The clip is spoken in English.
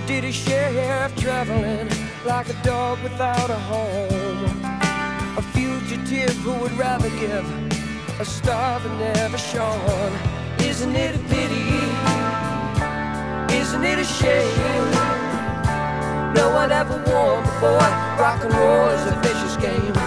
did his share of traveling like a dog without a home, a fugitive who would rather give a star than never shone. Isn't it a pity? Isn't it a shame? No one ever warned the boy rock and roll is a vicious game.